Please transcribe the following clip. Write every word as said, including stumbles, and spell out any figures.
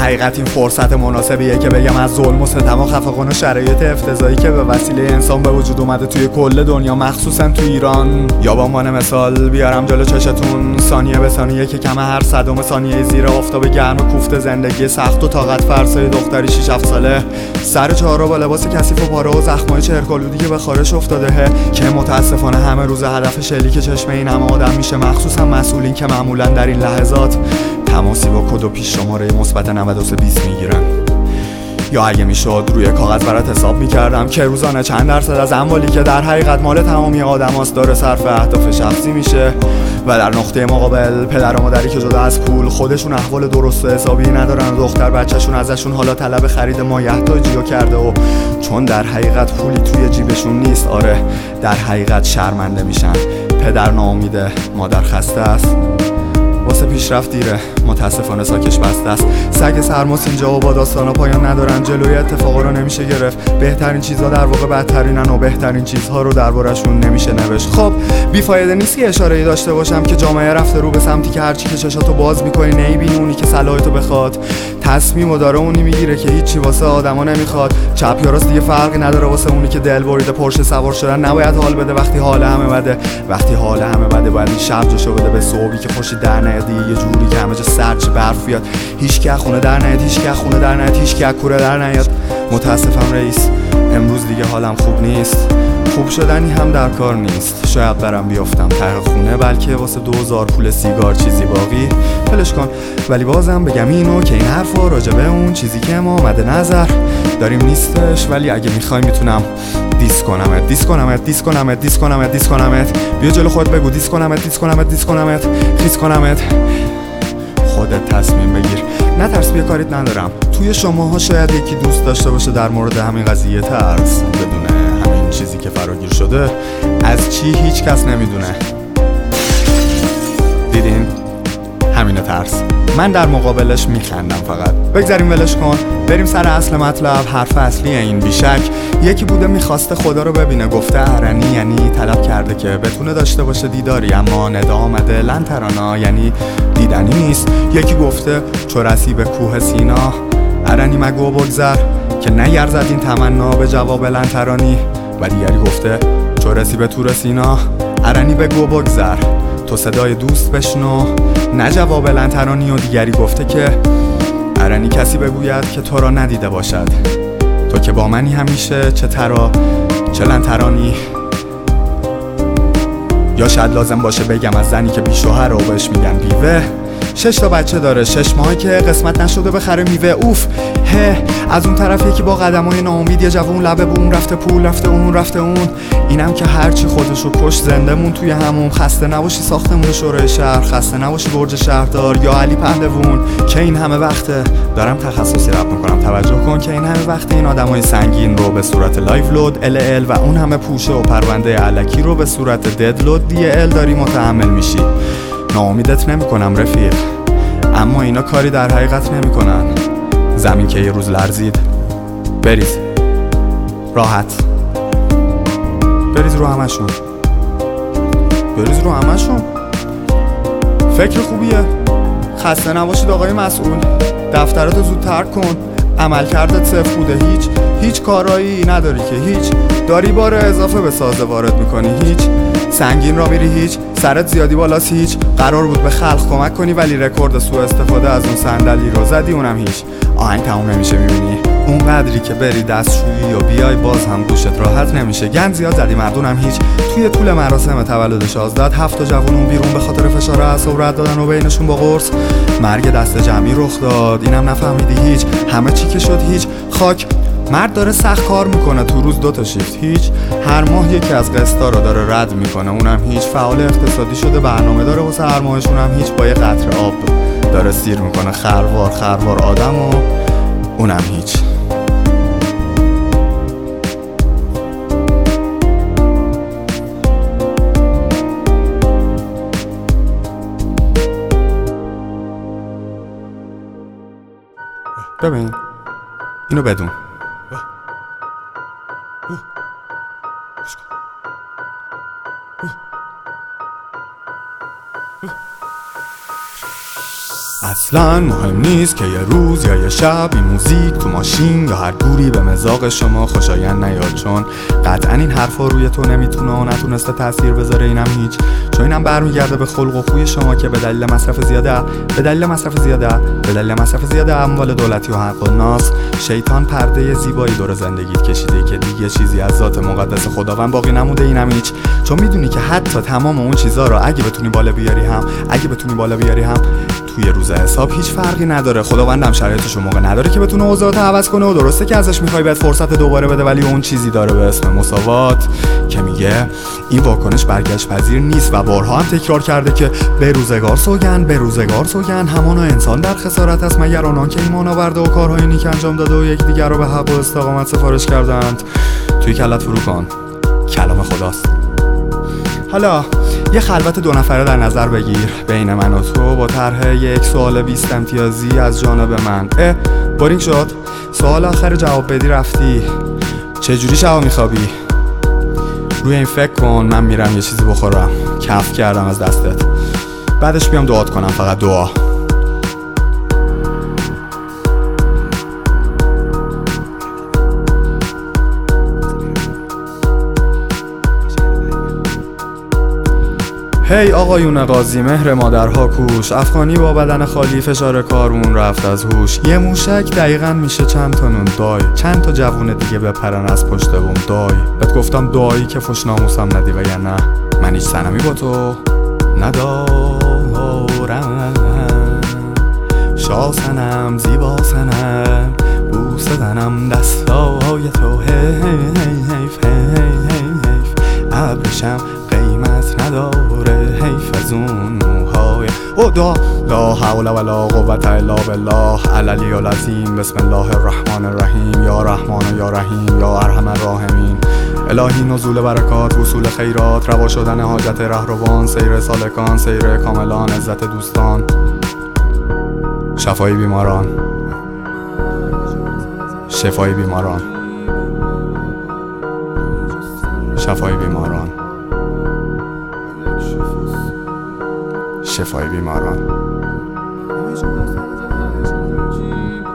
حقیقت این فرصت مناسبیه که بگم از ظلم و ستم و خفقان و شرایط افتضاحی که به وسیله انسان به وجود اومده توی کل دنیا، مخصوصا تو ایران. یا به عنوان مثال بیارم جلو چشتون ثانیه به ثانیه که کم هر صدم ثانیه زیر آفتاب گرم کوفت زندگی سخت و طاقت فرسای دختری شش هفت ساله سر چهارراه با لباس کثیف و پاره و زخمای چهرکالودی که به خارش افتاده که متاسفانه همه روز هدف شلیک چشم این همه آدم میشه، مخصوصا مسئولین که معمولا در این لحظات تماسی با کد و پیش شماره مثبت نود و سه بیست میگیرن. یا اگه میشد روی کاغذ برات حساب میکردم که روزانه چند درصد از اموالی که در حقیقت مال تمامی آدماست داره صرف اهداف شخصی میشه و در نقطه مقابل پدر و مادری که جدا از پول خودشون احوال درست و حسابی ندارن و دختر بچهشون ازشون حالا طلب خرید مایحتاجی رو کرده و چون در حقیقت پولی توی جیبشون نیست، آره در حقیقت شرمنده میشن. پدر ناامیده، مادر خسته است، واسه پیشرفت دیره، متاسفانه ساکش بسته است. سگ سرماس اینجا و با داستانا پایان ندارن، جلوی اتفاقا رو نمیشه گرفت. بهترین چیزها در واقع بدترینن و بهترین چیزها رو دربارشون نمیشه نوشت. خب بیفایده نیست که اشاره‌ای داشته باشم که جامعه رفته رو به سمتی که هرچی که چشاتو باز میکنی نمیبینی اونی که صلاحیتو بخواد. تصمیم و داره اونی میگیره که هیچی واسه آدما نمیخواد. چپ یا راست دیگه فرقی نداره واسه اونی که دل بریده پرشه سوار شدن نباید حال بده وقتی حال همه بده. وقتی حال همه بده باید این شب جوشو بده به صبحی که خوشی در نیاد، یه جوری که همه جا سرچ برف بیاد. هیچ کی خونه در نیاد، هیچ کی خونه در نیاد، هیچ کی کوره در نیاد. متاسفم رئیس، امروز دیگه حالم خوب نیست. خوب شدنی هم در کار نیست. شاید برم بیافتم ته خونه، بلکه واسه دوزار پول سیگار چیزی باقی فلش کن. ولی بازم بگم اینو که این حرفا راجبه اون چیزی که ما مد نظر داریم نیستش. ولی اگه میخوای میتونم دیس کنمت دیس کنمت دیس کنمت دیس کنمت دیس کنمت. بیا جلو خودت بگو دیس کنمت دیس کنمت دیس کنمت خیس کنمت. خودت تصمیم بگیر، نترس، بیا کاریت ندارم. توی شماها شاید یکی دوست داشته باشه در مورد همین قضیه ترس بدونه. همین چیزی که فراگیر شده از چی هیچ کس نمیدونه. دیدین؟ همینه ترس. من در مقابلش میخندم فقط. بگذاریم ولش کن، بریم سر اصل مطلب. حرف اصلی این بیشک یکی بوده میخواسته خدا رو ببینه، گفته ارنی یعنی طلب کرده که بتونه داشته باشه دیداری، اما ندا آمده لن ترانا یعنی دیدنی نیست. یکی گفته چو رسی به کوه سینا ارنی مگو بگذر که نیرزد این تمنا به جواب لن ترانی. و دیگری گفته چو رسی به تور سینا ارنی بگو بگذر تو صدای دوست بشنو نه جواب لن ترانی. و دیگری گفته که ارنی کسی بگوید که تو را ندیده باشد، تو که با منی همیشه چه ترا چه لن ترانی. یا شاید لازم باشه بگم از زنی که بی شوهر رو بهش میگن بیوه، شش تا بچه داره، شش ماهی که قسمت نشده بخره میوه. اوف هه. از اون طرف یکی با قدمای ناامید یه جوون لبه بوم رفته پول رفته اون رفته اون. اینم که هرچی خودشو کش زنده مون توی همون. خسته نباشی ساختمون شورای شهر، خسته نباشی برج شهردار یا علی پهلوون که این همه وقته دارم تخصصی رپ میکنم. توجه کن که این همه وقته این آدمای سنگین رو به صورت لایو لود ال ال و اون همه پوشه و پرونده الکی رو به صورت دد لود دی ال داری متحمل میشی. ناامیدت نمیکنم رفیق، اما اینا کاری در حقیقت نمیکنن. زمین که یه روز لرزید بریز راحت، بریز رو همشون، بریز رو همشون. فکر خوبیه، خسته نباشید آقای مسئول، دفتراتو زودتر کن، عمل کردت صفر بوده، هیچ هیچ کارایی نداری که هیچ، داری بار اضافه به سازه وارد میکنی، هیچ سنگین را میری، هیچ سرت زیادی بالاست، هیچ قرار بود به خلق کمک کنی ولی رکورد سوء استفاده از اون صندلی رو زدی، اونم هیچ. آهنگ تموم نمیشه، میبینی اون قدری که بری دستشویی یا بیای باز هم گوشت راحت نمیشه. گند زیاد زدی، مردونم هیچ. توی طول مراسم تولد شازده هفت تا جوون اون بیرون به خاطر فشار اعصاب رد دادن و بینشون با قرص مرگ دست جمعی رخ داد. اینم نفهمیدی هیچ، همه چی که شد هیچ. خاک مرد داره سخت کار میکنه تو روز دوتا شیفت، هیچ. هر ماه یکی از قسطا رو داره رد میکنه، اونم هیچ. فعال اقتصادی شده، برنامه داره واسه هر ماهشون هم هیچ. با یه قطره آب داره سیر میکنه خروار خروار آدم و اونم هیچ. ببین اینو بدون، اصلا مهم نیست که یه روز یا یه شب این موزیک تو ماشین یا هر گوری به مزاق شما خوشایند نیاد، چون قطعا این حرفا روی تو نمیتونه و نتونسته تاثیر بذاره. اینم هیچ، چون اینم برمیگرده به خلق و خوی شما که به دلیل مصرف زیاده به دلیل مصرف زیاده به دلیل مصرف زیاده اموال دولتی و حق الناس شیطان پرده زیبایی دور زندگیت کشیده که دیگه چیزی از ذات مقدس خداوند باقی نمونده. اینم هیچ، چون میدونی که حتی تمام اون چیزا رو اگه بتونی بالا بیاری هم اگه بتونی بالا بیاری هم توی روز حساب هیچ فرقی نداره. خداوندم شرایطش موقع نداره که بتونه اوضاعت عوض کنه و درسته که ازش میخوای بهت فرصت دوباره بده، ولی اون چیزی داره به اسم مساوات که میگه این واکنش برگشت پذیر نیست و بارها هم تکرار کرده که به روزگار سوگند به روزگار سوگند همانا انسان در خسارت است مگر آنان که ایمان آورده و کارهای نیک انجام داده و یکدیگر رو به حق و استقامت سفارش کردند. توی کلت فرو کن، کلام خداست. حالا یه خلوت دو نفره در نظر بگیر بین من و تو با طرح یک سوال بیست امتیازی از جانب من. اه بورینگ شد؟ سوال آخر جواب بدی رفتی. چجوری شبا میخوابی؟ روی این فکر کن، من میرم یه چیزی بخورم، کف کردم از دستت، بعدش بیام دعات کنم، فقط دعا. هی hey, آقایون قاضی، مهر مادرها کوش، افغانی با بدن خالی، فشار کارمون رفت از هوش. یه موشک دقیقاً میشه چند تا نون دای، چند تا جوون دیگه بپرن از پشت بوم دای. بهت گفتم دایی که فش ناموسم ندی و یا نه من هیچ صنمی با تو ندارم. شاسنم زیبا سنم بوسه دنم دستای تو، حیف حیف ابرشم قیمت نداره، حیف از اون موهای او دا. لا حول ولا قوة الا بالله العلی العظیم. بسم الله الرحمن الرحیم. یا رحمان یا رحیم یا ارحم الراحمین. الهی نزول برکات، وصول خیرات، روا شدن حاجت رهروان، سیر سالکان، سیر کاملان، عزت دوستان، شفای بیماران، شفای بیماران، شفای بیماران، شفای بیماران.